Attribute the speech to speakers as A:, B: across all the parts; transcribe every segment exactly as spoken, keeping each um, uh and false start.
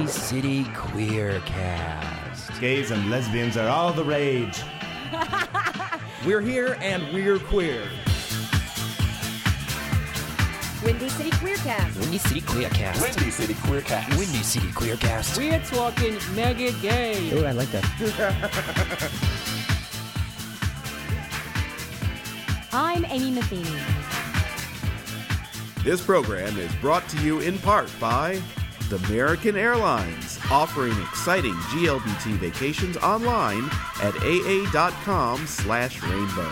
A: Windy City Queercast.
B: Gays and lesbians are all the rage.
A: We're here and we're queer.
C: Windy City Queercast.
A: Windy City Queercast.
D: Windy City Queercast.
A: Windy City Queercast.
E: We're talking mega gay.
A: Oh, I like that.
C: I'm Amy Matheny.
F: This program is brought to you in part by the American Airlines, offering exciting G L B T vacations online at aa.com slash rainbow.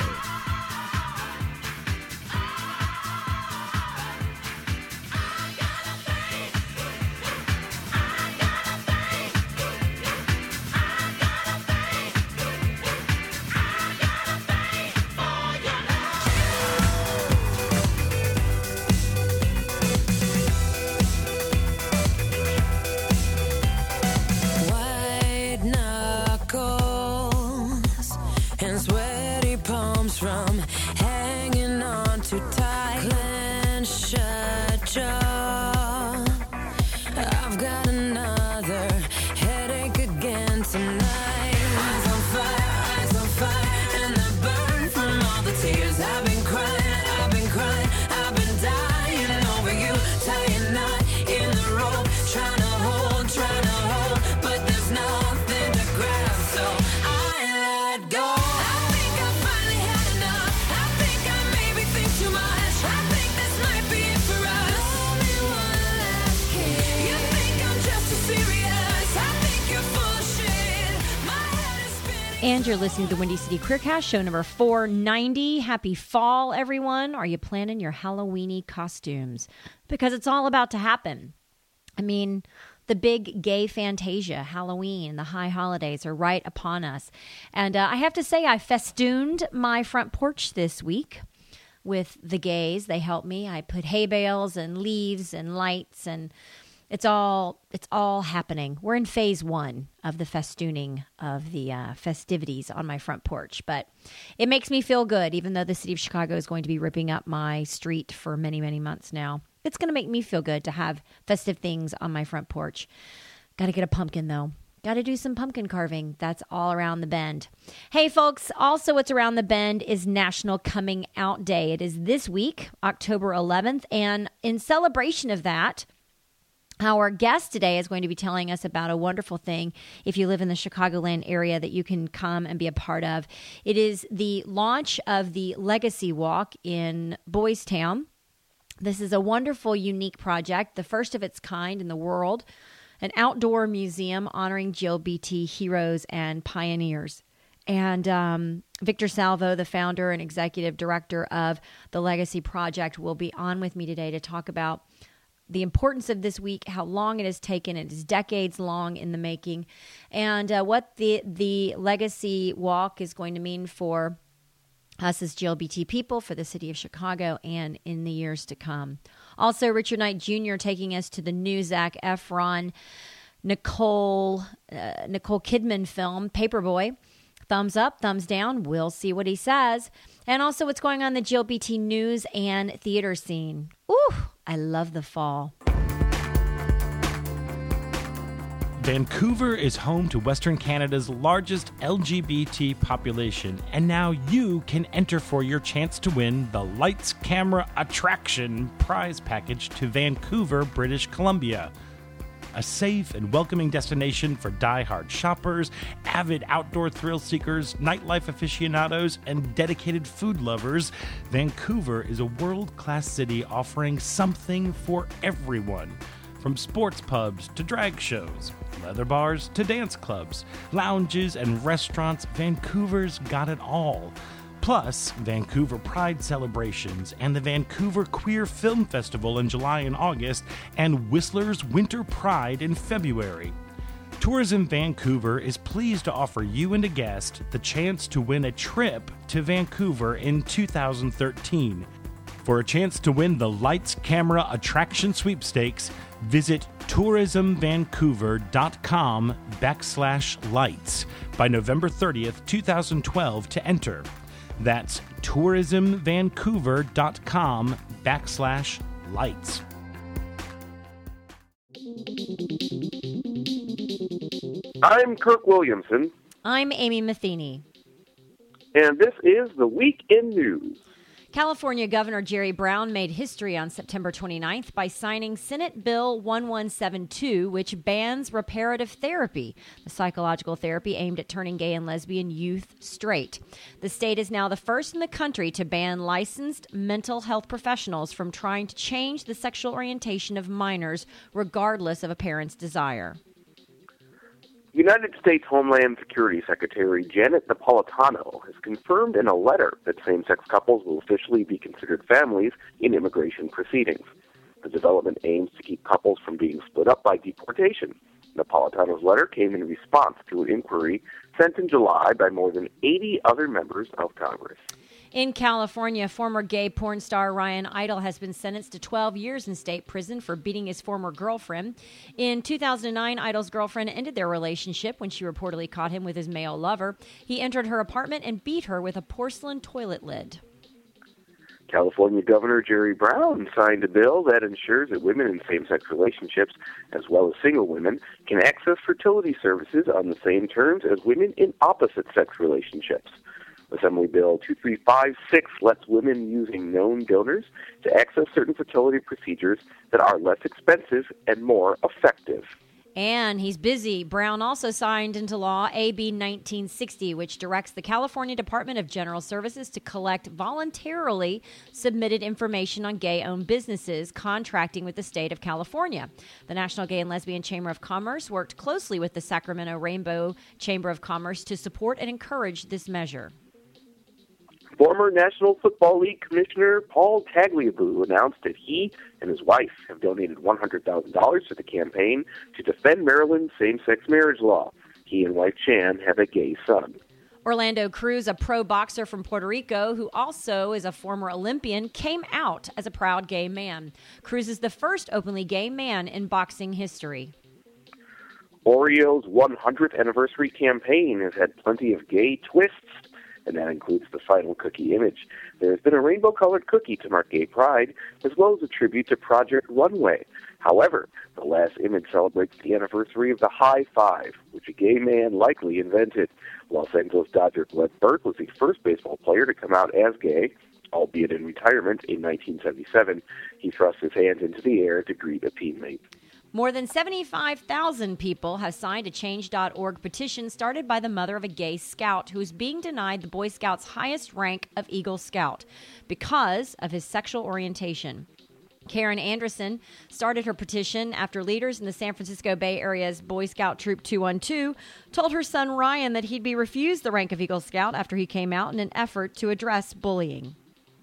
C: And you're listening to the Windy City Queercast, show number four ninety. Happy fall, everyone. Are you planning your Halloweeny costumes? Because it's all about to happen. I mean, the big gay Fantasia, Halloween, the high holidays are right upon us. And uh, I have to say, I festooned my front porch this week with the gays. They helped me. I put hay bales and leaves and lights, and It's all it's all happening. We're in phase one of the festooning of the uh, festivities on my front porch. But it makes me feel good, even though the city of Chicago is going to be ripping up my street for many, many months now. It's going to make me feel good to have festive things on my front porch. Got to get a pumpkin, though. Got to do some pumpkin carving. That's all around the bend. Hey, folks, also what's around the bend is National Coming Out Day. It is this week, October eleventh. And in celebration of that, our guest today is going to be telling us about a wonderful thing if you live in the Chicagoland area that you can come and be a part of. It is the launch of the Legacy Walk in Boys Town. This is a wonderful, unique project, the first of its kind in the world, an outdoor museum honoring G L B T heroes and pioneers. And um, Victor Salvo, the founder and executive director of the Legacy Project, will be on with me today to talk about the importance of this week, how long it has taken. It is decades long in the making, and uh, what the the Legacy Walk is going to mean for us as G L B T people, for the city of Chicago, and in the years to come. Also, Richard Knight Junior taking us to the new Zac Efron, Nicole, uh, Nicole Kidman film, Paperboy. Thumbs up, thumbs down. We'll see what he says. And also what's going on in the G L B T news and theater scene. Ooh, I love the fall.
G: Vancouver is home to Western Canada's largest L G B T population, and now you can enter for your chance to win the Lights, Camera, Attraction prize package to Vancouver, British Columbia. A safe and welcoming destination for die-hard shoppers, avid outdoor thrill seekers, nightlife aficionados, and dedicated food lovers, Vancouver is a world-class city offering something for everyone. From sports pubs to drag shows, leather bars to dance clubs, lounges and restaurants, Vancouver's got it all. Plus, Vancouver Pride celebrations and the Vancouver Queer Film Festival in July and August, and Whistler's Winter Pride in February. Tourism Vancouver is pleased to offer you and a guest the chance to win a trip to Vancouver in two thousand thirteen. For a chance to win the Lights, Camera, Attraction sweepstakes, visit tourismvancouver.com backslash lights by November thirtieth, twenty twelve to enter. That's tourismvancouver.com backslash lights.
D: I'm Kirk Williamson,
C: I'm Amy Matheny.
D: and this is the Week in News.
C: California Governor Jerry Brown made history on September twenty-ninth by signing Senate Bill eleven seventy-two, which bans reparative therapy, the psychological therapy aimed at turning gay and lesbian youth straight. The state is now the first in the country to ban licensed mental health professionals from trying to change the sexual orientation of minors, regardless of a parent's desire.
D: United States Homeland Security Secretary Janet Napolitano has confirmed in a letter that same-sex couples will officially be considered families in immigration proceedings. The development aims to keep couples from being split up by deportation. Napolitano's letter came in response to an inquiry sent in July by more than eighty other members of Congress.
C: In California, former gay porn star Ryan Idle has been sentenced to twelve years in state prison for beating his former girlfriend. In two thousand nine, Idle's girlfriend ended their relationship when she reportedly caught him with his male lover. He entered her apartment and beat her with a porcelain toilet lid.
D: California Governor Jerry Brown signed a bill that ensures that women in same-sex relationships, as well as single women, can access fertility services on the same terms as women in opposite-sex relationships. Assembly Bill two three five six lets women using known donors to access certain fertility procedures that are less expensive and more effective.
C: And he's busy. Brown also signed into law A B nineteen sixty, which directs the California Department of General Services to collect voluntarily submitted information on gay-owned businesses contracting with the state of California. The National Gay and Lesbian Chamber of Commerce worked closely with the Sacramento Rainbow Chamber of Commerce to support and encourage this measure.
D: Former National Football League Commissioner Paul Tagliabue announced that he and his wife have donated one hundred thousand dollars to the campaign to defend Maryland's same-sex marriage law. He and wife Chan have a gay son.
C: Orlando Cruz, a pro boxer from Puerto Rico who also is a former Olympian, came out as a proud gay man. Cruz is the first openly gay man in boxing history.
D: Oreo's one hundredth anniversary campaign has had plenty of gay twists, and that includes the final cookie image. There has been a rainbow-colored cookie to mark gay pride, as well as a tribute to Project Runway. However, the last image celebrates the anniversary of the high five, which a gay man likely invented. Los Angeles Dodger Glenn Burke was the first baseball player to come out as gay, albeit in retirement in nineteen seventy-seven. He thrust his hands into the air to greet a teammate.
C: More than seventy-five thousand people have signed a change dot org petition started by the mother of a gay scout who is being denied the Boy Scouts' highest rank of Eagle Scout because of his sexual orientation. Karen Anderson started her petition after leaders in the San Francisco Bay Area's Boy Scout Troop two one two told her son Ryan that he'd be refused the rank of Eagle Scout after he came out in an effort to address bullying.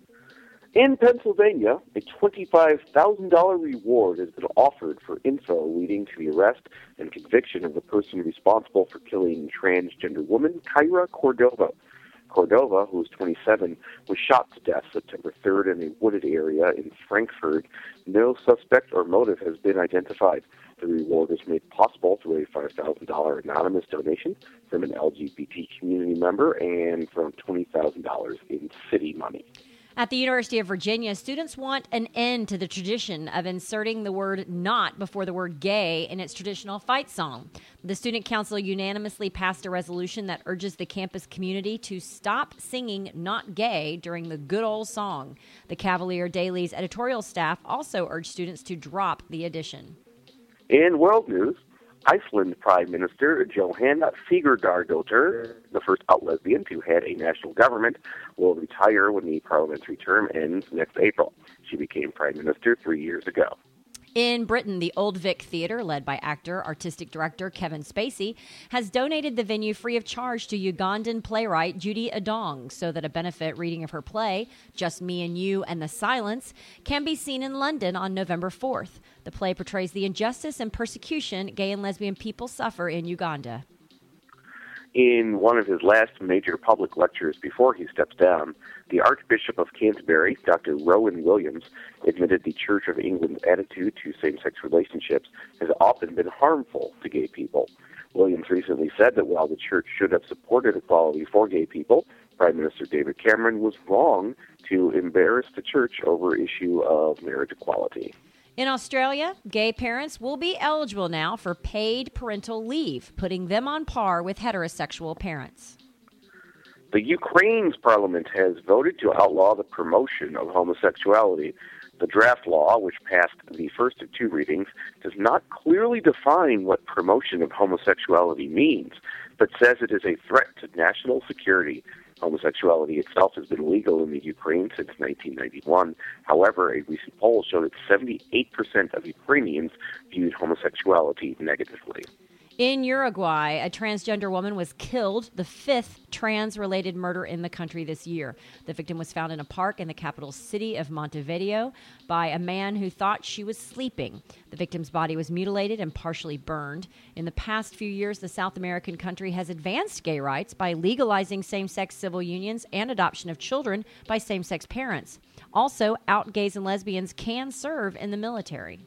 D: In Pennsylvania, a twenty-five thousand dollars reward has been offered for info leading to the arrest and conviction of the person responsible for killing transgender woman Kyra Cordova. Cordova, who was twenty-seven, was shot to death September third in a wooded area in Frankfurt. No suspect or motive has been identified. The reward was made possible through a five thousand dollars anonymous donation from an L G B T community member and from twenty thousand dollars in city money.
C: At the University of Virginia, students want an end to the tradition of inserting the word not before the word gay in its traditional fight song. The Student Council unanimously passed a resolution that urges the campus community to stop singing not gay during the good old song. The Cavalier Daily's editorial staff also urged students to drop the addition.
D: In world news, Iceland Prime Minister Johanna Sigurdardóttir, the first out lesbian to head a national government, will retire when the parliamentary term ends next April. She became Prime Minister three years ago.
C: In Britain, the Old Vic Theatre, led by actor, artistic director Kevin Spacey, has donated the venue free of charge to Ugandan playwright Judy Adong so that a benefit reading of her play, Just Me and You and the Silence, can be seen in London on November fourth. The play portrays the injustice and persecution gay and lesbian people suffer in Uganda.
D: In one of his last major public lectures before he steps down, the Archbishop of Canterbury, Doctor Rowan Williams, admitted the Church of England's attitude to same-sex relationships has often been harmful to gay people. Williams recently said that while the Church should have supported equality for gay people, Prime Minister David Cameron was wrong to embarrass the Church over issue of marriage equality.
C: In Australia, gay parents will be eligible now for paid parental leave, putting them on par with heterosexual parents.
D: The Ukraine's parliament has voted to outlaw the promotion of homosexuality. The draft law, which passed the first of two readings, does not clearly define what promotion of homosexuality means, but says it is a threat to national security. Homosexuality itself has been legal in the Ukraine since nineteen ninety-one. However, a recent poll showed that seventy-eight percent of Ukrainians viewed homosexuality negatively.
C: In Uruguay, a transgender woman was killed, the fifth trans-related murder in the country this year. The victim was found in a park in the capital city of Montevideo by a man who thought she was sleeping. The victim's body was mutilated and partially burned. In the past few years, the South American country has advanced gay rights by legalizing same-sex civil unions and adoption of children by same-sex parents. Also, out gays and lesbians can serve in the military.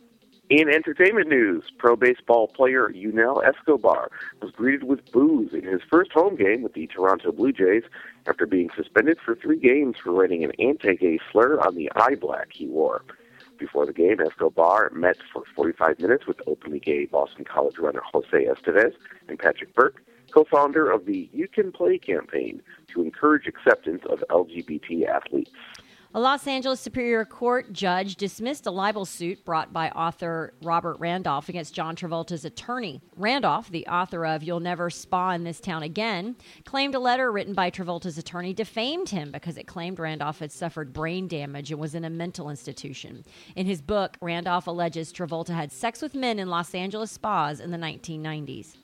D: In entertainment news, pro baseball player Yunel Escobar was greeted with boos in his first home game with the Toronto Blue Jays after being suspended for three games for writing an anti-gay slur on the eye black he wore. Before the game, Escobar met for forty-five minutes with openly gay Boston College runner Jose Estevez and Patrick Burke, co-founder of the You Can Play campaign, to encourage acceptance of L G B T athletes.
C: A Los Angeles Superior Court judge dismissed a libel suit brought by author Robert Randolph against John Travolta's attorney. Randolph, the author of You'll Never Spa in This Town Again, claimed a letter written by Travolta's attorney defamed him because it claimed Randolph had suffered brain damage and was in a mental institution. In his book, Randolph alleges Travolta had sex with men in Los Angeles spas in the nineteen nineties.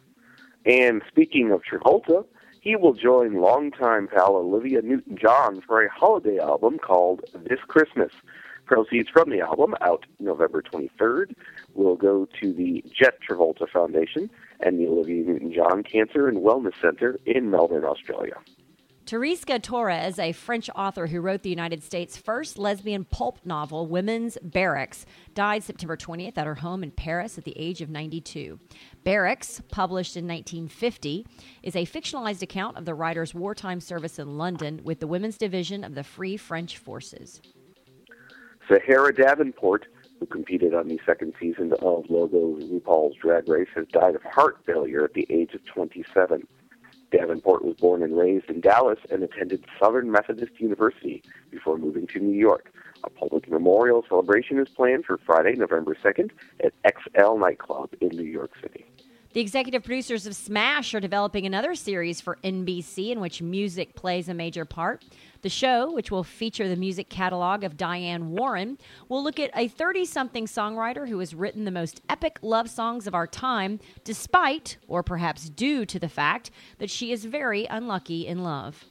D: And speaking of Travolta, he will join longtime pal Olivia Newton-John for a holiday album called This Christmas. Proceeds from the album, out November twenty-third, will go to the Jet Travolta Foundation and the Olivia Newton-John Cancer and Wellness Center in Melbourne, Australia.
C: Teresa Torres, a French author who wrote the United States' first lesbian pulp novel, Women's Barracks, died September twentieth at her home in Paris at the age of ninety-two. Barracks, published in nineteen fifty, is a fictionalized account of the writer's wartime service in London with the Women's Division of the Free French Forces.
D: Sahara Davenport, who competed on the second season of Logo's RuPaul's Drag Race, has died of heart failure at the age of twenty-seven. Davenport was born and raised in Dallas and attended Southern Methodist University before moving to New York. A public memorial celebration is planned for Friday, November second at X L Nightclub in New York City.
C: The executive producers of Smash are developing another series for N B C in which music plays a major part. The show, which will feature the music catalog of Diane Warren, will look at a thirty-something songwriter who has written the most epic love songs of our time, despite, or perhaps due to the fact, that she is very unlucky in love.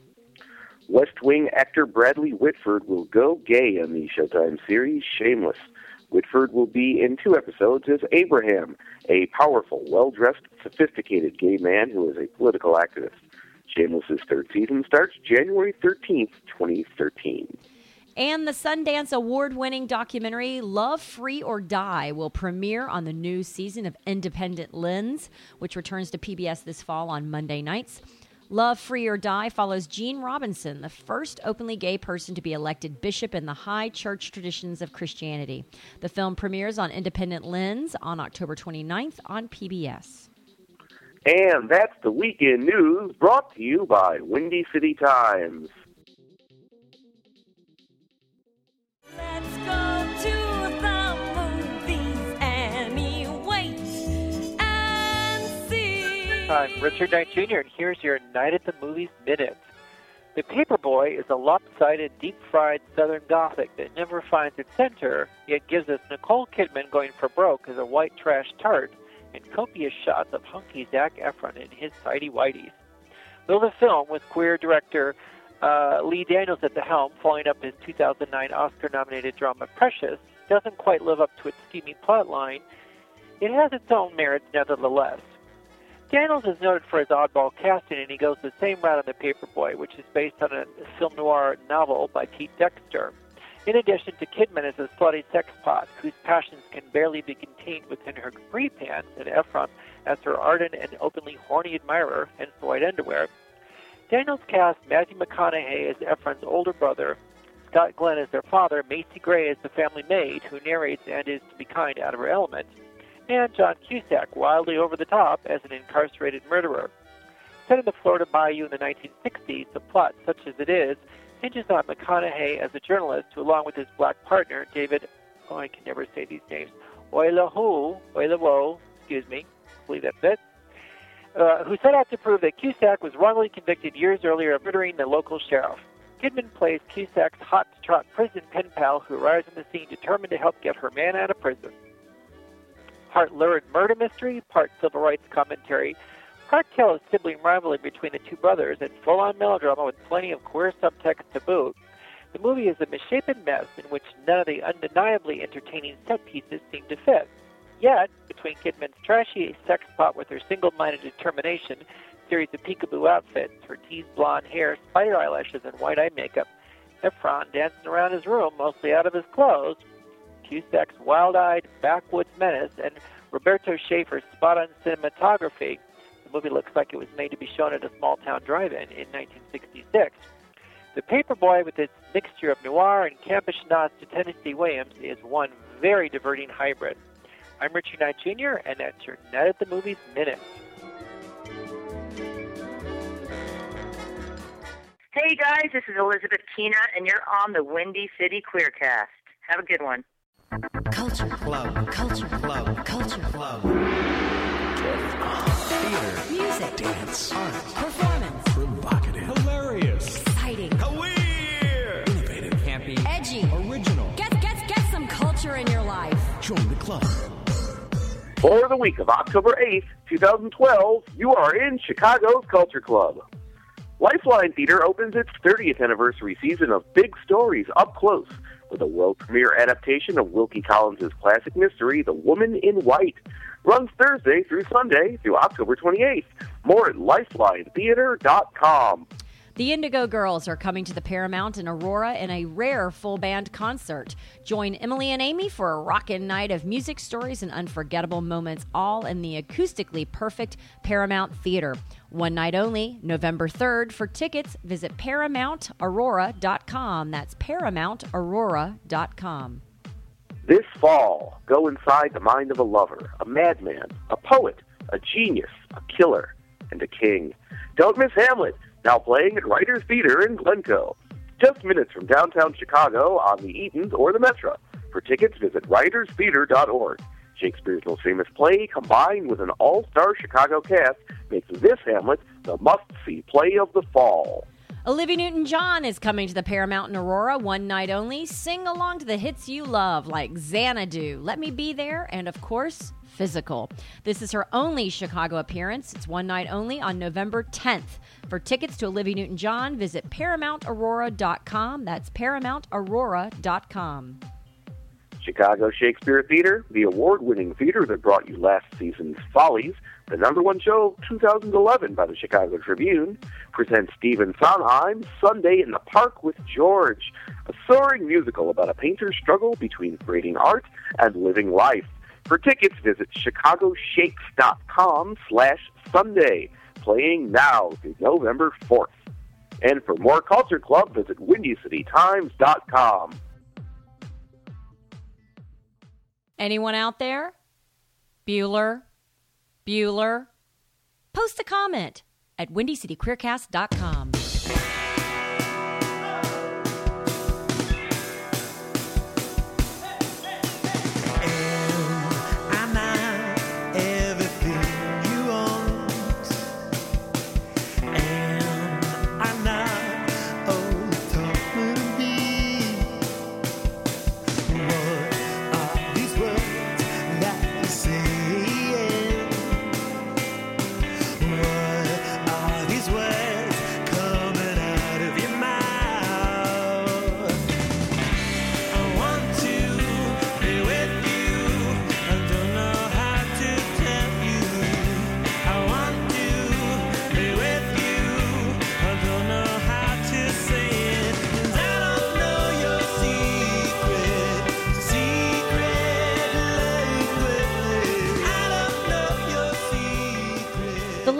D: West Wing actor Bradley Whitford will go gay in the Showtime series Shameless. Whitford will be in two episodes as Abraham, a powerful, well-dressed, sophisticated gay man who is a political activist. Shameless's third season starts January thirteenth, twenty thirteen.
C: And the Sundance Award-winning documentary Love, Free or Die will premiere on the new season of Independent Lens, which returns to P B S this fall on Monday nights. Love, Free or Die follows Gene Robinson, the first openly gay person to be elected bishop in the high church traditions of Christianity. The film premieres on Independent Lens on October twenty-ninth on P B S.
D: And that's the weekend news brought to you by Windy City Times.
H: Let's go to the movies anyway and see.
I: I'm Richard Knight Junior, and here's your Night at the Movies Minute. The Paperboy is a lopsided, deep-fried Southern Gothic that never finds its center, yet gives us Nicole Kidman going for broke as a white trash tart and copious shots of hunky Zac Efron in his tighty-whities. Though the film, with queer director uh, Lee Daniels at the helm, following up his two thousand nine Oscar-nominated drama Precious, doesn't quite live up to its steamy plotline, it has its own merits nevertheless. Daniels is noted for his oddball casting, and he goes the same route on The Paperboy, which is based on a film noir novel by Pete Dexter. In addition to Kidman as a slutty sexpot, whose passions can barely be contained within her capri pants, and Efron as her ardent and openly horny admirer, hence the white underwear, Daniels cast Matthew McConaughey as Efron's older brother, Scott Glenn as their father, Macy Gray as the family maid, who narrates and is, to be kind, out of her element, and John Cusack, wildly over the top, as an incarcerated murderer. Set in the Florida Bayou in the nineteen sixties, the plot, such as it is, hinges on McConaughey as a journalist who, along with his black partner, David, oh, I can never say these names, Oilahu, Oilawo, excuse me, I believe that's it, uh, who set out to prove that Cusack was wrongly convicted years earlier of murdering the local sheriff. Kidman plays Cusack's hot-to-trot prison pen pal who arrives on the scene determined to help get her man out of prison. Part lurid murder mystery, part civil rights commentary, part tale of sibling rivalry between the two brothers, and full-on melodrama with plenty of queer subtext to boot. The movie is a misshapen mess in which none of the undeniably entertaining set pieces seem to fit. Yet, between Kidman's trashy sex pot with her single-minded determination, series of peekaboo outfits, her teased blonde hair, spider eyelashes, and white eye makeup, Efron dancing around his room, mostly out of his clothes, Cusack's wild-eyed backwoods menace, and Roberto Schaefer's spot-on cinematography, the movie looks like it was made to be shown at a small-town drive-in in nineteen sixty-six. The Paperboy, with its mixture of noir and campish nods to Tennessee Williams, is one very diverting hybrid. I'm Richard Knight Junior, and that's your Night at the Movies Minute.
J: Hey guys, this is Elizabeth Kina, and you're on the Windy City Queercast. Have a good one.
K: Culture Club. Culture Club. Culture Club.
L: Theater.
K: Music.
L: Dance.
K: Art. Performance.
L: Provocative. Hilarious.
K: Exciting.
L: Weird. Innovative.
K: Campy. Edgy.
L: Original.
K: Get, get, get some culture in your life.
L: Join the club.
D: For the week of October eighth, twenty twelve, you are in Chicago's Culture Club. Lifeline Theater opens its thirtieth anniversary season of Big Stories Up Close with a world premiere adaptation of Wilkie Collins' classic mystery, The Woman in White. Runs Thursday through Sunday through October twenty-eighth. More at lifeline theater dot com.
C: The Indigo Girls are coming to the Paramount in Aurora in a rare full band concert. Join Emily and Amy for a rockin' night of music, stories, and unforgettable moments, all in the acoustically perfect Paramount Theater. One night only, November third. For tickets, visit paramount aurora dot com. That's paramount aurora dot com.
D: This fall, go inside the mind of a lover, a madman, a poet, a genius, a killer, and a king. Don't miss Hamlet, now playing at Writers Theater in Glencoe. Just minutes from downtown Chicago on the Eatons or the Metra. For tickets, visit writers theater dot org. Shakespeare's most famous play, combined with an all-star Chicago cast, makes this Hamlet the must-see play of the fall.
C: Olivia Newton-John is coming to the Paramount in Aurora one night only. Sing along to the hits you love like Xanadu, Let Me Be There, and of course, Physical. This is her only Chicago appearance. It's one night only on November tenth. For tickets to Olivia Newton-John, visit paramount aurora dot com. That's paramount aurora dot com.
D: Chicago Shakespeare Theater, the award-winning theater that brought you last season's Follies, the number one show of two thousand eleven by the Chicago Tribune, presents Stephen Sondheim's Sunday in the Park with George, a soaring musical about a painter's struggle between creating art and living life. For tickets, visit chicago shakes dot com slash Sunday, playing now through November fourth. And for more Culture Club, visit windy city times dot com.
C: Anyone out there? Bueller? Bueller? Post a comment at windy city queercast dot com.
K: What are these words?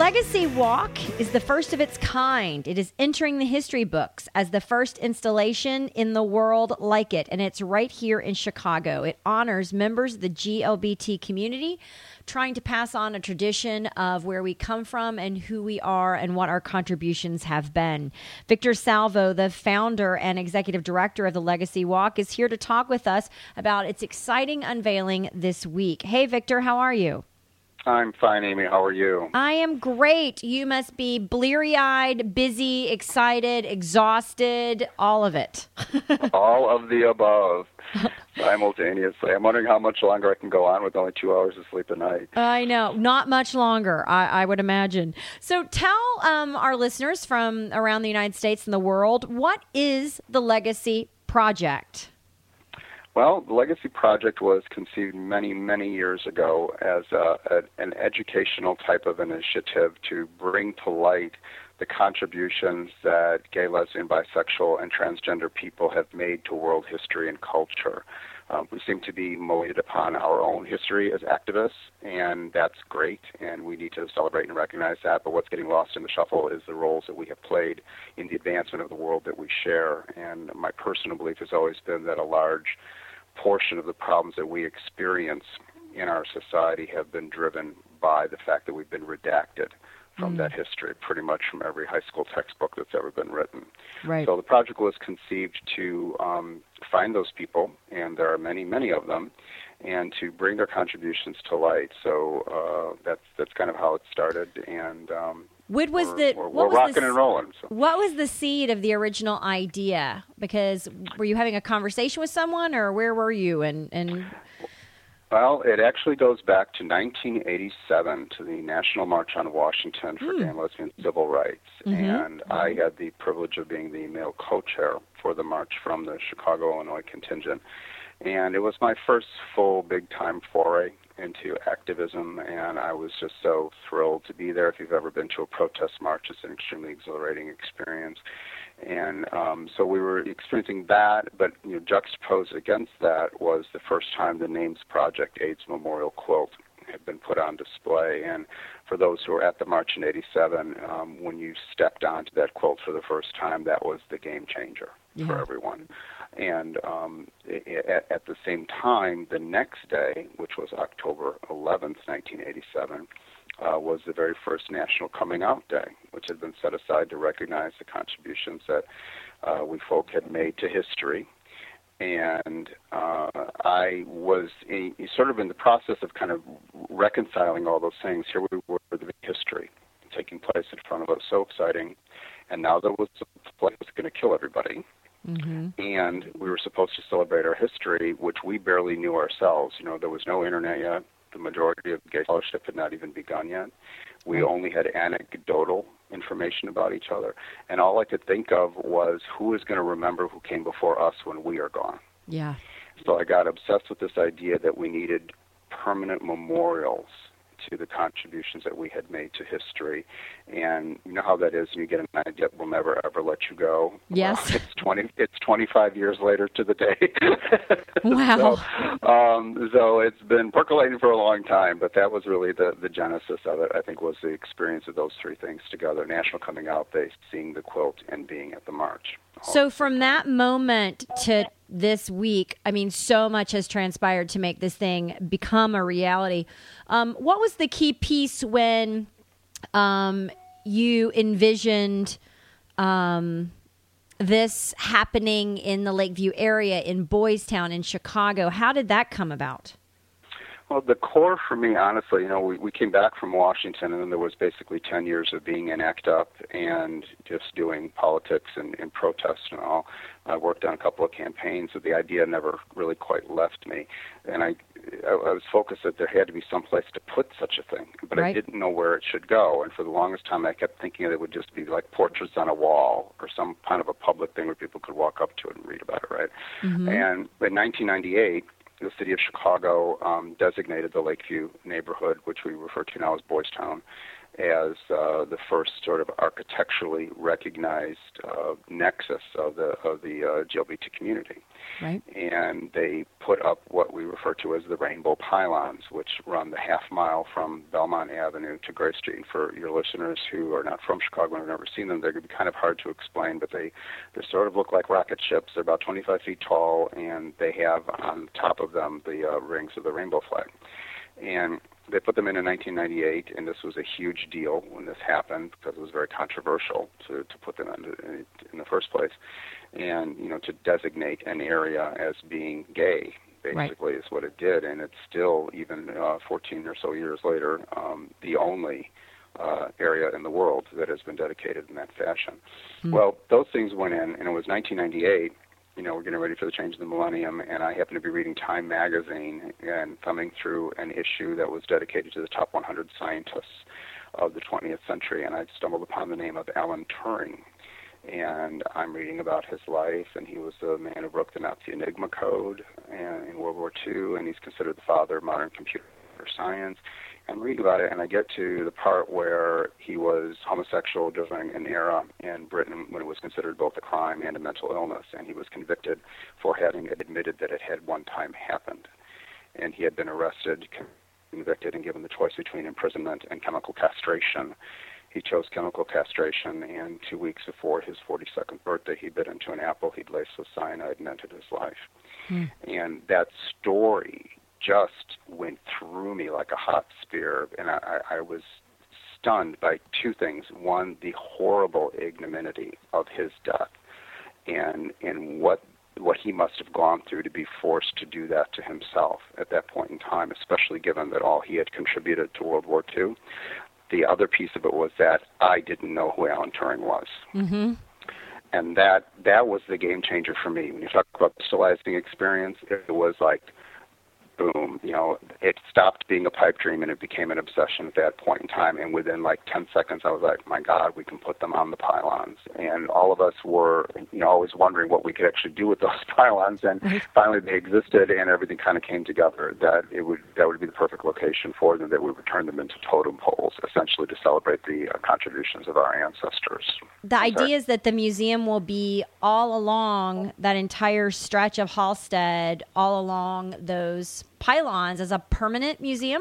C: Legacy Walk is the first of its kind. It is entering the history books as the first installation in the world like it, and it's right here in Chicago. It honors members of the G L B T community, trying to pass on a tradition of where we come from and who we are and what our contributions have been. Victor Salvo, the founder and executive director of the Legacy Walk, is here to talk with us about its exciting unveiling this week. Hey, Victor, how are you?
M: I'm fine, Amy. How are you?
C: I am great. You must be bleary-eyed, busy, excited, exhausted, all of it.
M: All of the above simultaneously. I'm wondering how much longer I can go on with only two hours of sleep a night.
C: I know. Not much longer, I, I would imagine. So tell um, our listeners from around the United States and the world, what is the Legacy Project?
M: Well, the Legacy Project was conceived many, many years ago as a, a, an educational type of initiative to bring to light the contributions that gay, lesbian, bisexual, and transgender people have made to world history and culture. Um, we seem to be molded upon our own history as activists, and that's great, and we need to celebrate and recognize that. But what's getting lost in the shuffle is the roles that we have played in the advancement of the world that we share. And my personal belief has always been that a large portion of the problems that we experience in our society have been driven by the fact that we've been redacted from mm. that history, pretty much from every high school textbook that's ever been written.
C: Right.
M: So the project was conceived to um, find those people, and there are many, many of them, and to bring their contributions to light. So uh, that's that's kind of how it started, and um,
C: What was
M: we're,
C: the
M: we're,
C: what
M: we're
C: was
M: rocking
C: the,
M: and rolling. So.
C: What was the seed of the original idea? Because were you having a conversation with someone, or where were you? And and
M: well, it actually goes back to nineteen eighty-seven, to the National March on Washington for
C: mm.
M: Gay and Lesbian Civil Rights,
C: mm-hmm.
M: and I had the privilege of being the male co-chair for the march from the Chicago, Illinois contingent, and it was my first full big-time foray into activism, and I was just so thrilled to be there. If you've ever been to a protest march, it's an extremely exhilarating experience. And um, so we were experiencing that, but you know, juxtaposed against that was the first time the NAMES Project AIDS Memorial Quilt had been put on display. And for those who were at the march in eighty-seven, um, when you stepped onto that quilt for the first time, that was the game changer yeah. for everyone. And um, at, at the same time, the next day, which was October eleventh, nineteen eighty-seven, uh, was the very first National Coming Out Day, which had been set aside to recognize the contributions that uh, we folk had made to history. And uh, I was in, sort of in the process of kind of reconciling all those things. Here we were with the history taking place in front of us, so exciting. And now there was a place that was going to kill everybody.
C: Mm-hmm.
M: And we were supposed to celebrate our history, which we barely knew ourselves. You know, there was no internet yet. The majority of gay fellowship had not even begun yet. We only had anecdotal information about each other. And all I could think of was, who is going to remember who came before us when we are gone?
C: Yeah.
M: So I got obsessed with this idea that we needed permanent memorials to the contributions that we had made to history. And you know how that is, you get an idea that will never, ever let you go.
C: Yes.
M: Well, it's twenty. It's twenty-five years later to the day.
C: Wow.
M: so, um, so it's been percolating for a long time, but that was really the, the genesis of it, I think, was the experience of those three things together: National Coming Out Day, seeing the quilt, and being at the march.
C: So from that moment to this week, I mean, so much has transpired to make this thing become a reality. Um, what was the key piece when um, you envisioned um, this happening in the Lakeview area, in Boys Town, in Chicago? How did that come about?
M: Well, the core for me, honestly, you know, we, we came back from Washington, and then there was basically ten years of being in ACT UP and just doing politics and, and protest and all. I worked on a couple of campaigns, so the idea never really quite left me. And I, I, I was focused that there had to be some place to put such a thing, but
C: right.
M: I didn't know where it should go. And for the longest time, I kept thinking that it would just be like portraits on a wall or some kind of a public thing where people could walk up to it and read about it, right?
C: Mm-hmm.
M: And in nineteen ninety-eight, the city of Chicago um, designated the Lakeview neighborhood, which we refer to now as Boys Town, as uh, the first sort of architecturally recognized uh, nexus of the of the uh, G L B T community.
C: Right.
M: And they put up what we refer to as the rainbow pylons, which run the half mile from Belmont Avenue to Gray Street. And for your listeners who are not from Chicago and have never seen them, they're going to be kind of hard to explain, but they, they sort of look like rocket ships. They're about twenty-five feet tall, and they have on top of them the uh, rings of the rainbow flag. And they put them in in nineteen ninety-eight, and this was a huge deal when this happened because it was very controversial to, to put them in, in the first place. And, you know, to designate an area as being gay, basically, right. is what it did. And it's still, even uh, fourteen or so years later, um, the only uh, area in the world that has been dedicated in that fashion. Mm. Well, those things went in, and it was nineteen ninety-eight. You know, we're getting ready for the change of the millennium, and I happened to be reading Time magazine and thumbing through an issue that was dedicated to the top one hundred scientists of the twentieth century, and I stumbled upon the name of Alan Turing. And I'm reading about his life, and he was the man who broke the Nazi Enigma code and, in World War Two, and he's considered the father of modern computer science. I'm reading about it, and I get to the part where he was homosexual during an era in Britain when it was considered both a crime and a mental illness, and he was convicted for having admitted that it had one time happened. And he had been arrested, convicted, and given the choice between imprisonment and chemical castration. He chose chemical castration, and two weeks before his forty-second birthday, he bit into an apple he'd laced with cyanide and ended his life. Hmm. And that story just went through me like a hot spear, and I, I was stunned by two things. One, the horrible ignominy of his death, and and what what he must have gone through to be forced to do that to himself at that point in time, especially given that all he had contributed to World War Two. The other piece of it was that I didn't know who Alan Turing was. Mm-hmm. And that that was the game changer for me. When you talk about the crystallizing experience, it was like, boom, you know, it stopped being a pipe dream and it became an obsession at that point in time. And within like ten seconds, I was like, my God, we can put them on the pylons. And all of us were, you know, always wondering what we could actually do with those pylons. And right. finally they existed, and everything kind of came together that it would that would be the perfect location for them, that we would turn them into totem poles, essentially to celebrate the uh, contributions of our ancestors.
C: The I'm idea sorry. is that the museum will be all along that entire stretch of Halsted, all along those pylons as a permanent museum?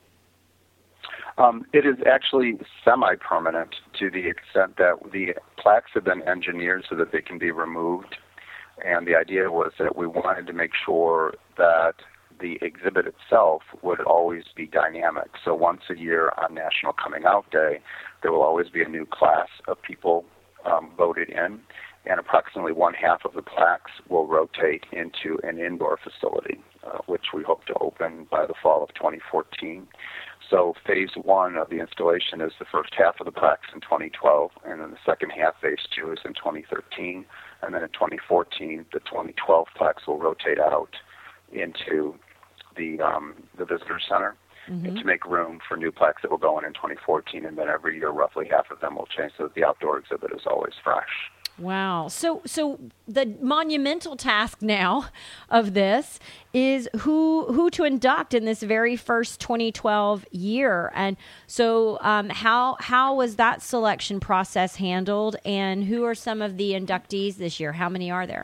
M: Um, it is actually semi-permanent to the extent that the plaques have been engineered so that they can be removed. And the idea was that we wanted to make sure that the exhibit itself would always be dynamic. So once a year on National Coming Out Day, there will always be a new class of people um, voted in, and approximately one half of the plaques will rotate into an indoor facility, uh, which we hope to open by the fall of twenty fourteen. So phase one of the installation is the first half of the plaques in twenty twelve, and then the second half, phase two, is in twenty thirteen. And then in twenty fourteen, the twenty twelve plaques will rotate out into the um, the visitor center mm-hmm. to make room for new plaques that will go in in twenty fourteen. And then every year, roughly half of them will change, so that the outdoor exhibit is always fresh.
C: Wow. So so the monumental task now of this is who who to induct in this very first twenty twelve year. And so um, how how was that selection process handled, and who are some of the inductees this year? How many are there?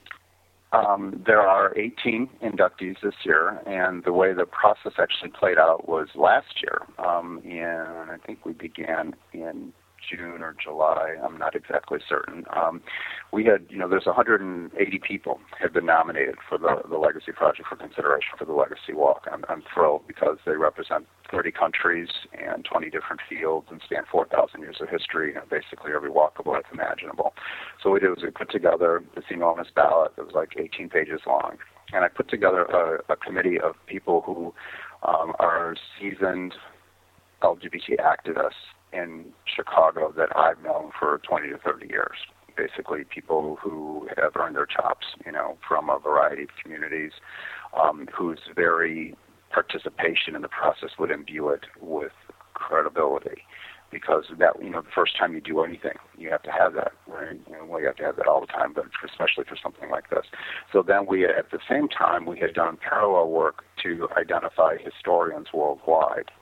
M: Um, there are eighteen inductees this year, and the way the process actually played out was last year. Um, and I think we began in June or July, I'm not exactly certain. Um, we had, you know, there's one hundred eighty people have been nominated for the, the Legacy Project for consideration for the Legacy Walk. I'm, I'm thrilled because they represent thirty countries and twenty different fields and span four thousand years of history and basically every walk of life imaginable. So what we did was we put together this enormous ballot that was like eighteen pages long. And I put together a, a committee of people who um, are seasoned L G B T activists in Chicago that I've known for twenty to thirty years. Basically people who have earned their chops, you know, from a variety of communities, um, whose very participation in the process would imbue it with credibility. Because that, you know, the first time you do anything, you have to have that, right? You know, well, you have to have that all the time, but especially for something like this. So then we, at the same time, we had done parallel work to identify historians worldwide.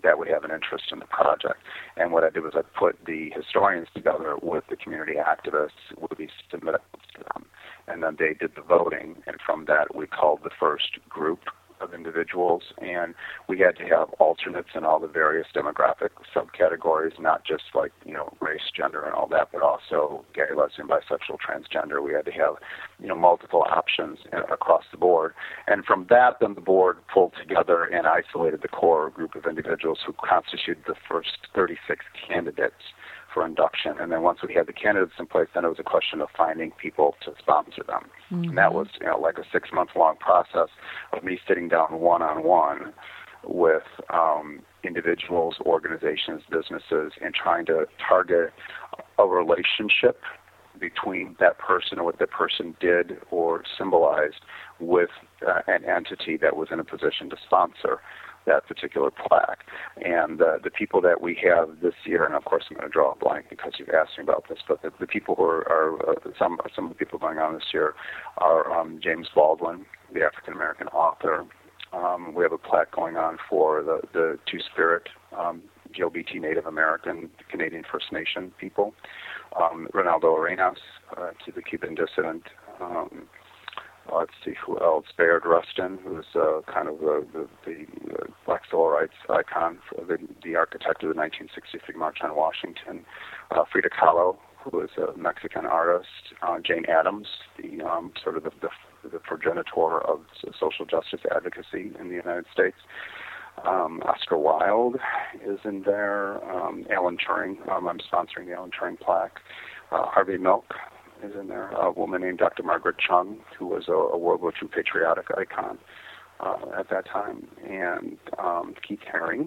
M: that would have an interest in the project. And what I did was I put the historians together with the community activists, would be submitted to them, and then they did the voting, and from that we called the first group of individuals, and we had to have alternates in all the various demographic subcategories, not just like, you know, race, gender, and all that, but also gay, lesbian, bisexual, transgender. We had to have, you know, multiple options across the board. And from that, then the board pulled together and isolated the core group of individuals who constituted the first thirty-six candidates for induction. And then once we had the candidates in place, then it was a question of finding people to sponsor them. Mm-hmm. And that was, you know, like a six-month-long process of me sitting down one-on-one with um, individuals, organizations, businesses, and trying to target a relationship between that person or what that person did or symbolized with uh, an entity that was in a position to sponsor that particular plaque. And uh, the people that we have this year, and of course I'm going to draw a blank because you've asked me about this, but the, the people who are, are uh, some some of the people going on this year are um, James Baldwin, the African-American author. Um, we have a plaque going on for the, the Two-Spirit um, G L B T Native American, Canadian First Nation people. Um, Ronaldo Arenas, uh, to the Cuban dissident. Um, Uh, let's see who else. Bayard Rustin, who's uh, kind of uh, the, the uh, black civil rights icon, for the, the architect of the nineteen sixty-three March on Washington. Uh, Frida Kahlo, who is a Mexican artist. Uh, Jane Addams, the um, sort of the, the, the progenitor of social justice advocacy in the United States. Um, Oscar Wilde is in there. Um, Alan Turing. Um, I'm sponsoring the Alan Turing plaque. Uh, Harvey Milk is in there. A woman named Doctor Margaret Chung, who was a, a World War Two patriotic icon uh, at that time, and um, Keith Haring,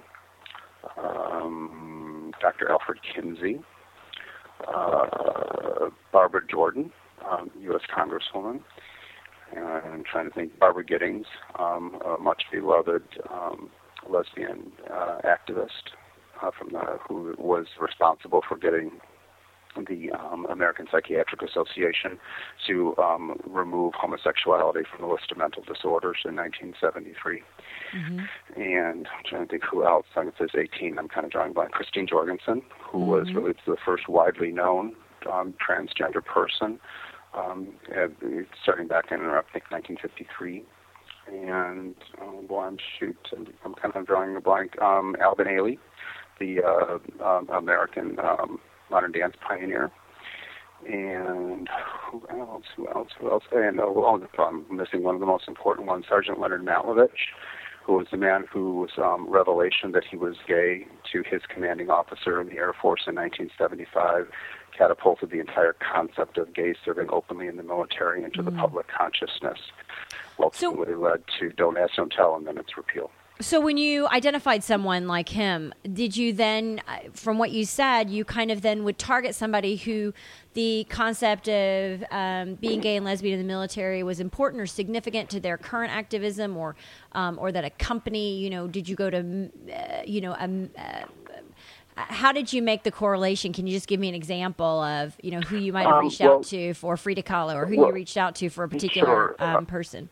M: um, Doctor Alfred Kinsey, uh, Barbara Jordan, um, U S Congresswoman, and I'm trying to think, Barbara Giddings, um, a much beloved um, lesbian uh, activist uh, from the, who was responsible for getting the um, American Psychiatric Association to um, remove homosexuality from the list of mental disorders in nineteen seventy-three. Mm-hmm. And I'm trying to think who else. I think it says eighteen. I'm kind of drawing blank. Christine Jorgensen, who mm-hmm. was really the first widely known um, transgender person, um, at, starting back in, I think, nineteen fifty-three. And, oh boy, I'm shoot, I'm kind of drawing a blank. Um, Alvin Ailey, the uh, um, American um, modern dance pioneer, and who else? Who else? Who else? And uh, well, I'm missing one of the most important ones, Sergeant Leonard Matlovich, who was the man whose um, revelation that he was gay to his commanding officer in the Air Force in nineteen seventy-five catapulted the entire concept of gays serving openly in the military into mm. the public consciousness. Well,
C: so,
M: it led to Don't Ask, Don't Tell, and then its repeal.
C: So when you identified someone like him, did you then, from what you said, you kind of then would target somebody who the concept of um, being gay and lesbian in the military was important or significant to their current activism, or um, or that a company, you know, did you go to, uh, you know, um, uh, how did you make the correlation? Can you just give me an example of, you know, who you might have reached um, well, out to for Frida Kahlo, or who well, you reached out to for a particular
M: sure.
C: um, person?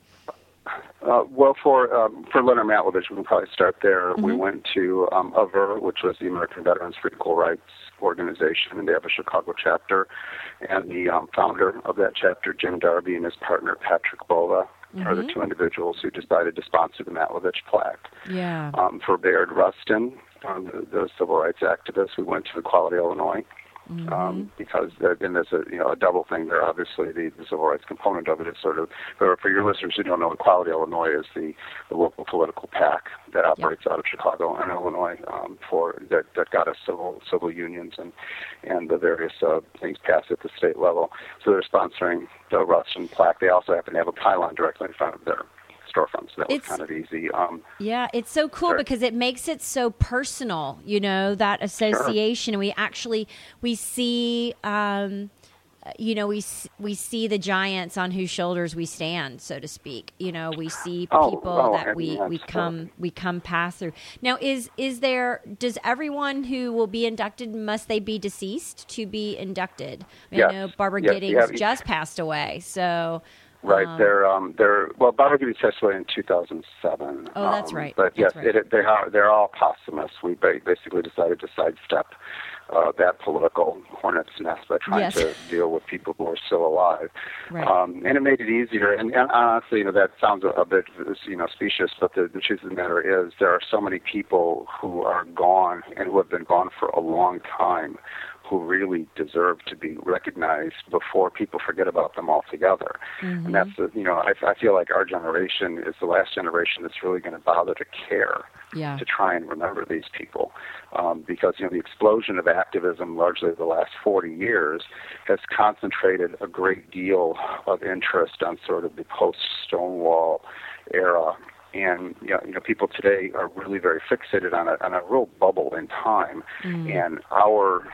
M: Uh, well, for um, for Leonard Matlovich, we can probably start there. Mm-hmm. We went to um, A V E R, which was the American Veterans for Equal Rights organization, and they have a Chicago chapter. And the um, founder of that chapter, Jim Darby, and his partner, Patrick Bova, mm-hmm. are the two individuals who decided to sponsor the Matlovich plaque.
C: Yeah.
M: Um, for Bayard Rustin, um, the, the civil rights activist, we went to Equality Illinois. Mm-hmm. Um, because uh, and there's a you know a double thing there. Obviously, the, the civil rights component of it is sort of for, for your listeners who don't know, Equality Illinois is the, the local political PAC that operates yep. out of Chicago and Illinois um, for that, that got us civil civil unions and and the various uh, things passed at the state level. So they're sponsoring the Rustin plaque. They also happen to have a pylon directly in front of their storefronts. So that was it's, kind of easy. Um,
C: yeah, it's so cool sorry. because it makes it so personal, you know, that association. Sure. We actually, we see, um, you know, we we see the giants on whose shoulders we stand, so to speak. You know, we see people
M: oh, oh,
C: that we, we come we come past through. Now, is is there, does everyone who will be inducted, must they be deceased to be inducted? I, mean,
M: yes.
C: I know Barbara
M: yes,
C: Giddings
M: yeah.
C: just passed away, so...
M: Right,
C: Um,
M: they're um, they're well, Barbara Beach passed away in two thousand seven.
C: Oh, that's
M: um,
C: right.
M: But
C: That's
M: yes,
C: right.
M: it, they are they're all posthumous. We ba- basically decided to sidestep uh, that political hornet's nest by trying
C: Yes.
M: to deal with people who are still alive.
C: Right.
M: Um, and it made it easier. And, and honestly, you know, that sounds a, a bit you know specious, but the, the truth of the matter is there are so many people who are gone and who have been gone for a long time, who really deserve to be recognized before people forget about them altogether.
C: Mm-hmm.
M: And that's, the, you know, I, I feel like our generation is the last generation that's really going to bother to care
C: Yeah.
M: to try and remember these people. Um, because, you know, the explosion of activism largely the last forty years has concentrated a great deal of interest on sort of the post-Stonewall era. And you know, you know, people today are really very fixated on a, on a real bubble in time.
C: Mm.
M: And our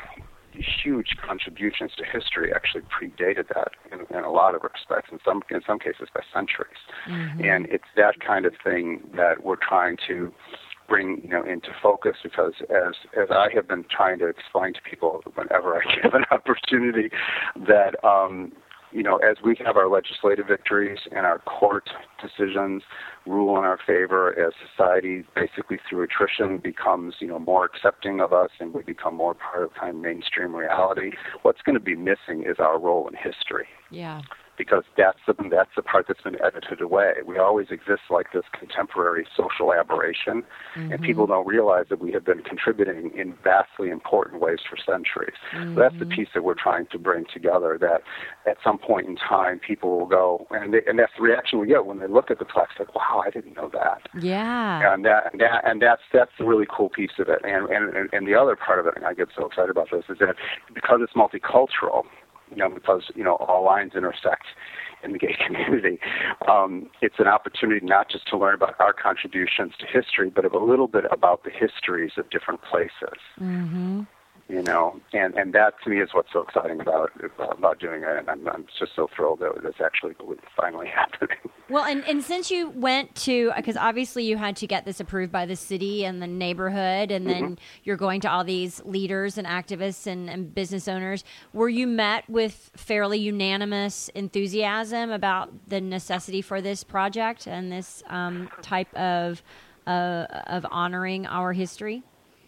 M: huge contributions to history actually predated that in, in a lot of respects, in some in some cases by centuries.
C: Mm-hmm.
M: And it's that kind of thing that we're trying to bring, you know, into focus, because as as I have been trying to explain to people whenever I give an opportunity, that um, you know, as we have our legislative victories and our court decisions rule in our favor, as society basically through attrition becomes, you know, more accepting of us and we become more part of kind of mainstream reality, what's going to be missing is our role in history.
C: Yeah.
M: Because that's the, that's the part that's been edited away. We always exist like this contemporary social aberration,
C: Mm-hmm.
M: and people don't realize that we have been contributing in vastly important ways for centuries.
C: Mm-hmm.
M: So that's the piece that we're trying to bring together, that at some point in time people will go, and, they, and that's the reaction we get when they look at the plaques, like, wow, I didn't know that.
C: Yeah.
M: And that, and that, and that's that's the really cool piece of it. And and and the other part of it, and I get so excited about this, is that because it's multicultural, you know, because, you know, all lines intersect in the gay community, um, it's an opportunity not just to learn about our contributions to history, but of a little bit about the histories of different places.
C: Mm-hmm.
M: You know, and, and that to me is what's so exciting about about doing it, and I'm, I'm just so thrilled that it's actually finally happening.
C: Well, and, and since you went to, because obviously you had to get this approved by the city and the neighborhood, and then
M: Mm-hmm.
C: you're going to all these leaders and activists and, and business owners, were you met with fairly unanimous enthusiasm about the necessity for this project and this um, type of uh, of honoring our history?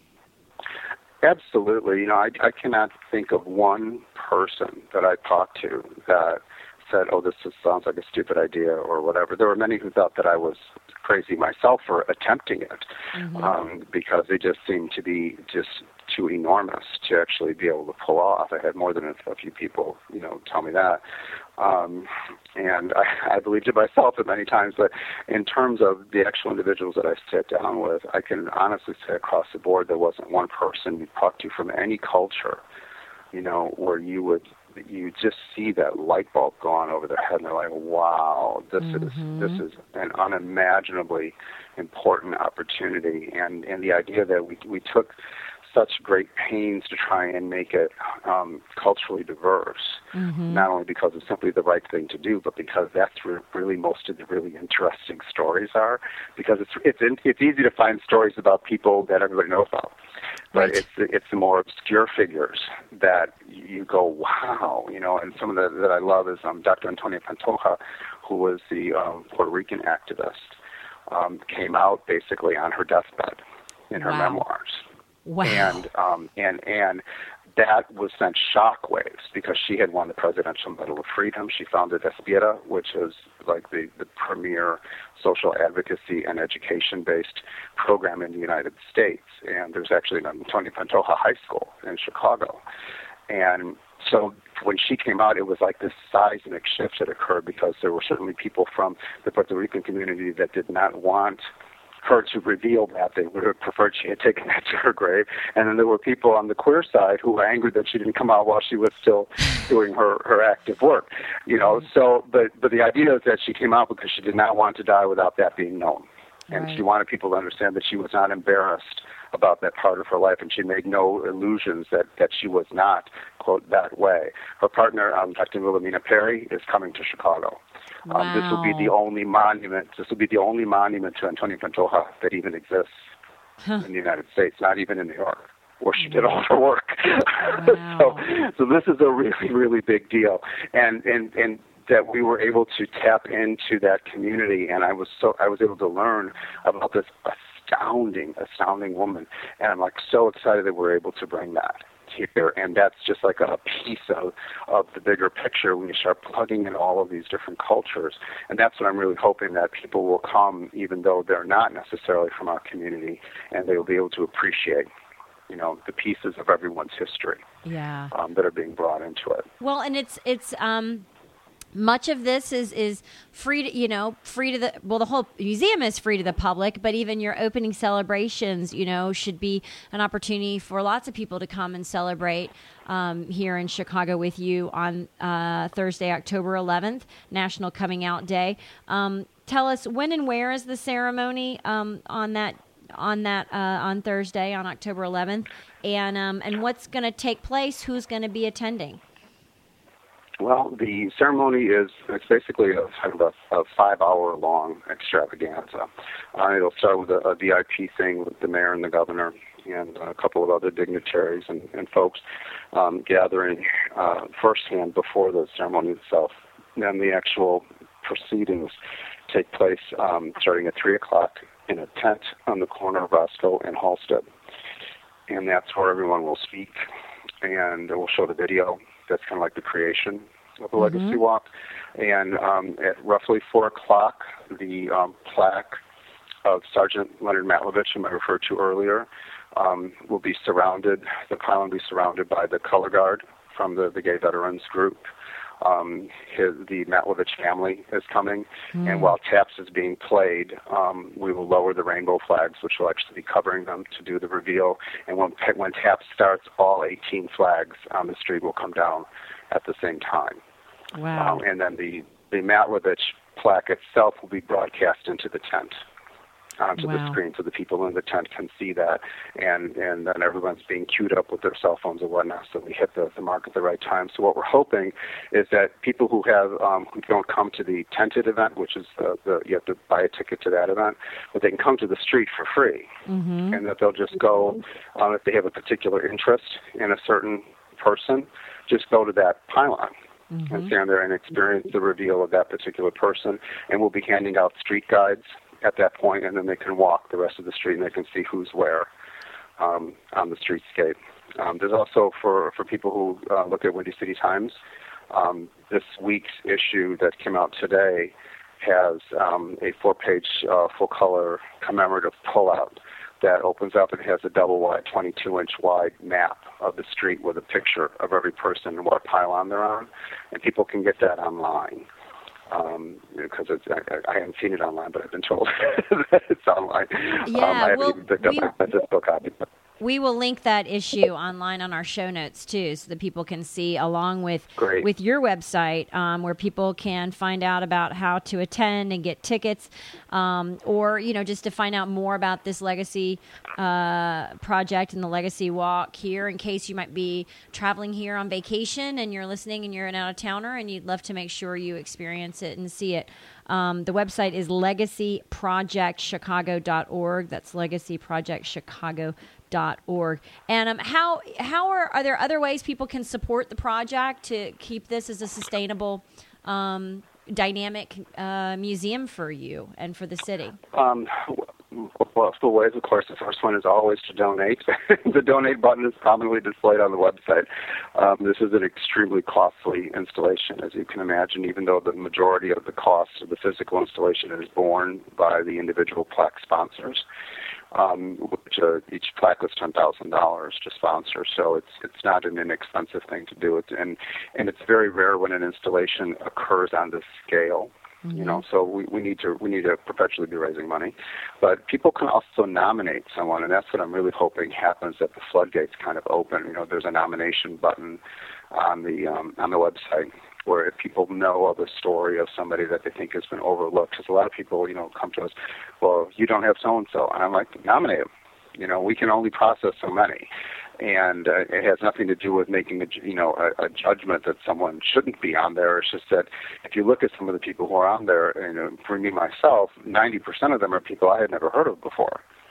M: Absolutely. You know, I, I cannot think of one person that I talked to that said, oh, this just sounds like a stupid idea or whatever. There were many who thought that I was crazy myself for attempting it,
C: Mm-hmm.
M: um, because they just seemed to be just too enormous to actually be able to pull off. I had more than a, a few people, you know, tell me that. Um, and I, I believed it myself at many times, but in terms of the actual individuals that I sat down with, I can honestly say across the board there wasn't one person you talked to from any culture, you know, where you would you just see that light bulb go on over their head, and they're like, wow, this
C: Mm-hmm.
M: is this is an unimaginably important opportunity. And, and the idea that we we took such great pains to try and make it um, culturally diverse,
C: Mm-hmm.
M: not only because it's simply the right thing to do, but because that's where really most of the really interesting stories are. Because it's it's in, it's easy to find stories about people that everybody knows about, but
C: Right.
M: it's it's the more obscure figures that you go, wow, you know. And some of the that I love is um, Doctor Antonia Pantoja, who was the um, Puerto Rican activist, um, came out basically on her deathbed in her
C: Wow.
M: memoirs.
C: Wow.
M: And um, and and that was sent shockwaves because she had won the Presidential Medal of Freedom. She founded Despierta, which is like the, the premier social advocacy and education-based program in the United States. And there's actually an Antonia Pantoja High School in Chicago. And so when she came out, it was like this seismic shift that occurred because there were certainly people from the Puerto Rican community that did not want her to reveal that. They would have preferred she had taken that to her grave. And then there were people on the queer side who were angry that she didn't come out while she was still doing her, her active work. You know, so, but, but the idea is that she came out because she did not want to die without that being known. And
C: Right.
M: she wanted people to understand that she was not embarrassed about that part of her life, and she made no illusions that, that she was not, quote, that way. Her partner, um, Doctor Wilhelmina Perry, is coming to Chicago.
C: Wow.
M: Um, this will be the only monument. This will be the only monument to Antonia Pantoja that even exists
C: Huh.
M: in the United States, not even in New York, where she did all her work.
C: Wow.
M: so, so this is a really, really big deal. And and and that we were able to tap into that community, and I was so I was able to learn about this astounding, astounding woman, and I'm like so excited that we're able to bring that here, and that's just like a piece of, of the bigger picture when you start plugging in all of these different cultures, and that's what I'm really hoping, that people will come even though they're not necessarily from our community, and they will be able to appreciate, you know, the pieces of everyone's history
C: yeah.
M: um, that are being brought into it.
C: Well, and it's it's um, much of this is is free to, you know, free to the, well, the whole museum is free to the public, but even your opening celebrations, you know, should be an opportunity for lots of people to come and celebrate um, here in Chicago with you on uh, Thursday, October eleventh, National Coming Out Day. Um, tell us when and where is the ceremony um, on that on that uh, on Thursday, on October eleventh, and um, and what's going to take place? Who's going to be attending?
M: Well, the ceremony is it's basically a kind of a, a five-hour-long extravaganza. Uh, it'll start with a, a V I P thing with the mayor and the governor and a couple of other dignitaries and, and folks um, gathering uh, firsthand before the ceremony itself. Then the actual proceedings take place um, starting at three o'clock in a tent on the corner of Roscoe and Halstead. And that's where everyone will speak, and we'll show the video. That's kind of like the creation of the mm-hmm. Legacy Walk. And um, at roughly four o'clock, the um, plaque of Sergeant Leonard Matlovich, whom I referred to earlier, um, will be surrounded, the pylon will be surrounded by the color guard from the, the Gay Veterans Group. Um, his, the Matlovich family is coming, mm. and while Taps is being played, um, we will lower the rainbow flags, which will actually be covering them to do the reveal. And when when Taps starts, all eighteen flags on the street will come down at the same time.
C: Wow!
M: Um, and then the the Matlovich plaque itself will be broadcast into the tent, onto wow. the screen, so the people in the tent can see that, and and then everyone's being queued up with their cell phones and whatnot, so we hit the, the mark at the right time. So what we're hoping is that people who have um, who don't come to the tented event, which is the, the you have to buy a ticket to that event, but they can come to the street for free,
C: mm-hmm.
M: and that they'll just go um, if they have a particular interest in a certain person, just go to that pylon. Mm-hmm. and stand there and experience the reveal of that particular person, and we'll be handing out street guides at that point, and then they can walk the rest of the street and they can see who's where um, on the streetscape. Um, there's also, for, for people who uh, look at Windy City Times, um, this week's issue that came out today has um, a four-page uh, full-color commemorative pullout that opens up and has a double-wide, twenty-two inch wide map of the street with a picture of every person and what pylon they're on, and people can get that online. Um, because it's, I, I haven't seen it online, but I've been told that it's online.
C: Yeah,
M: um, I haven't
C: well,
M: even picked
C: we,
M: up my physical copy. But.
C: We will link that issue online on our show notes too, so that people can see, along with
M: Great.
C: with your website, um, where people can find out about how to attend and get tickets, um, or you know, just to find out more about this Legacy uh, project and the Legacy Walk here. In case you might be traveling here on vacation and you're listening and you're an out of towner and you'd love to make sure you experience it and see it. Um, the website is legacy project chicago dot org. That's legacy project chicago dot org. And um, how how are are there other ways people can support the project to keep this as a sustainable, um, dynamic uh, museum for you and for the city?
M: Um, well, still ways, of course. The first one is always to donate. The donate button is prominently displayed on the website. Um, this is an extremely costly installation, as you can imagine, even though the majority of the cost of the physical installation is borne by the individual plaque sponsors. Um, which uh, each plaque was ten thousand dollars to sponsor, so it's it's not an inexpensive thing to do it, and and it's very rare when an installation occurs on this scale. Mm-hmm. You know, so we, we need to we need to perpetually be raising money, but people can also nominate someone, and that's what I'm really hoping happens, that the floodgates kind of open. You know, there's a nomination button on the um, on the website, where if people know of a story of somebody that they think has been overlooked, because a lot of people, you know, come to us, well, you don't have so-and-so, and I'm like, nominate them. You know, we can only process so many, and uh, it has nothing to do with making, a, you know, a, a judgment that someone shouldn't be on there. It's just that if you look at some of the people who are on there, you know, for me, myself, ninety percent of them are people I had never heard of before.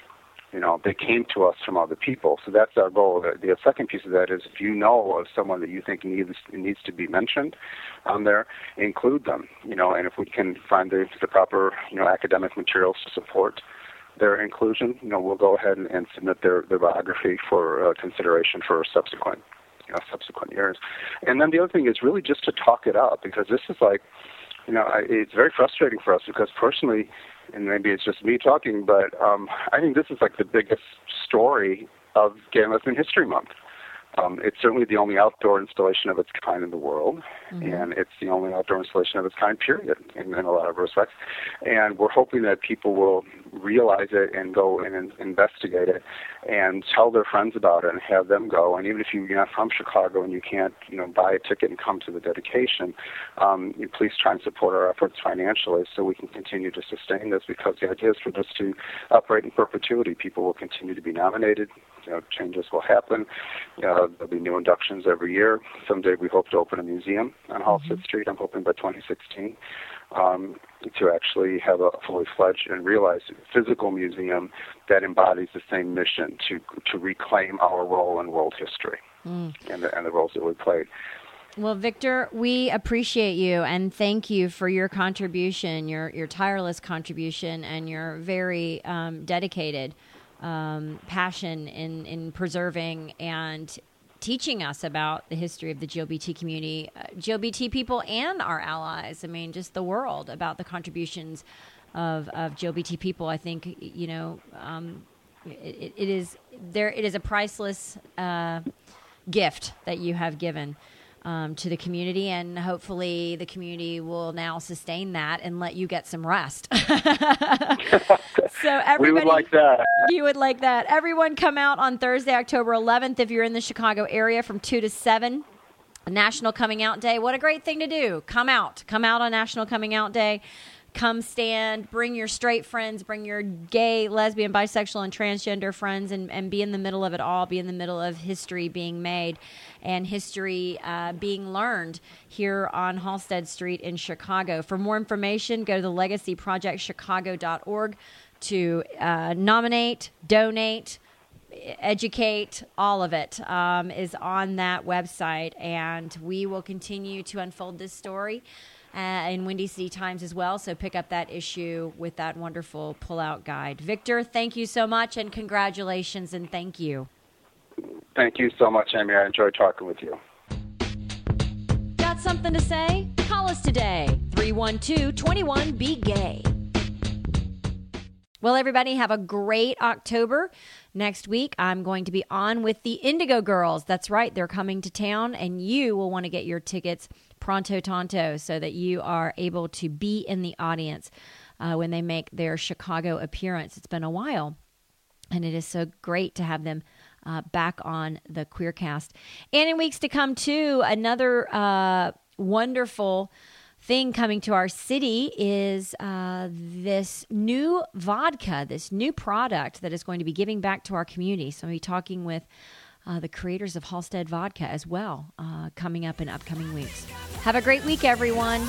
M: You know, they came to us from other people. So that's our goal. The, the second piece of that is if you know of someone that you think needs needs to be mentioned on there, include them. You know, and if we can find the, the proper, you know, academic materials to support their inclusion, you know, we'll go ahead and, and submit their, their biography for uh, consideration for subsequent, you know, subsequent years. And then the other thing is really just to talk it up, because this is like, you know, I, it's very frustrating for us because personally, and maybe it's just me talking, but um, I think this is like the biggest story of Gay and Lesbian History Month. Um, it's certainly the only outdoor installation of its kind in the world, mm-hmm. and it's the only outdoor installation of its kind, period, in, in a lot of respects. And we're hoping that people will realize it and go in and investigate it and tell their friends about it and have them go. And even if you're not from Chicago and you can't, you know, buy a ticket and come to the dedication, um, you please try and support our efforts financially so we can continue to sustain this, because the idea is for this to operate in perpetuity. People will continue to be nominated. You know, changes will happen. Uh, there'll be new inductions every year. Someday we hope to open a museum on Halstead mm-hmm. Street. I'm hoping by twenty sixteen um, to actually have a fully fledged and realized physical museum that embodies the same mission to to reclaim our role in world history mm. and, the, and the roles that we played.
C: Well, Victor, we appreciate you and thank you for your contribution, your your tireless contribution, and your very um, dedicated Um, passion in, in preserving and teaching us about the history of the G L B T community, uh, G L B T people and our allies. I mean, just the world, about the contributions of, of G L B T people. I think, you know, um, it, it is there. It is a priceless uh, gift that you have given um, to the community, and hopefully the community will now sustain that and let you get some rest. So everybody,
M: we would like that.
C: You would like that. Everyone come out on Thursday, October eleventh, if you're in the Chicago area, from two to seven. National Coming Out Day. What a great thing to do. Come out. Come out on National Coming Out Day. Come stand. Bring your straight friends. Bring your gay, lesbian, bisexual, and transgender friends, and, and be in the middle of it all. Be in the middle of history being made and history uh, being learned here on Halstead Street in Chicago. For more information, go to the legacy project chicago dot org to uh, nominate, donate, educate. All of it um, is on that website, and we will continue to unfold this story Uh, in Windy City Times as well, so pick up that issue with that wonderful pull-out guide. Victor, thank you so much, and congratulations, and thank you.
M: Thank you so much, Amy. I enjoyed talking with you.
C: Got something to say? Call us today, three one two, two one, B G A Y. Well, everybody, have a great October. Next week, I'm going to be on with the Indigo Girls. That's right, they're coming to town, and you will want to get your tickets pronto tanto so that you are able to be in the audience uh, when they make their Chicago appearance. It's been a while, and it is so great to have them uh, back on the Queercast. And in weeks to come, too, another uh, wonderful thing coming to our city is uh, this new vodka, this new product that is going to be giving back to our community. So I'll be talking with Uh, the creators of Halstead Vodka as well, uh, coming up in upcoming weeks. Have a great week, everyone.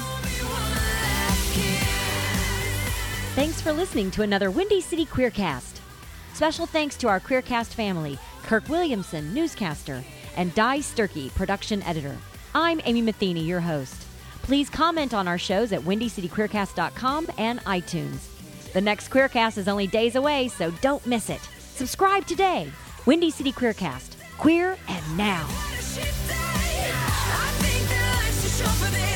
C: Thanks for listening to another Windy City Queercast. Special thanks to our Queercast family, Kirk Williamson, newscaster, and Di Sturkey, production editor. I'm Amy Matheny, your host. Please comment on our shows at windy city queercast dot com and iTunes. The next Queercast is only days away, so don't miss it. Subscribe today. Windy City Queercast. Queer and now.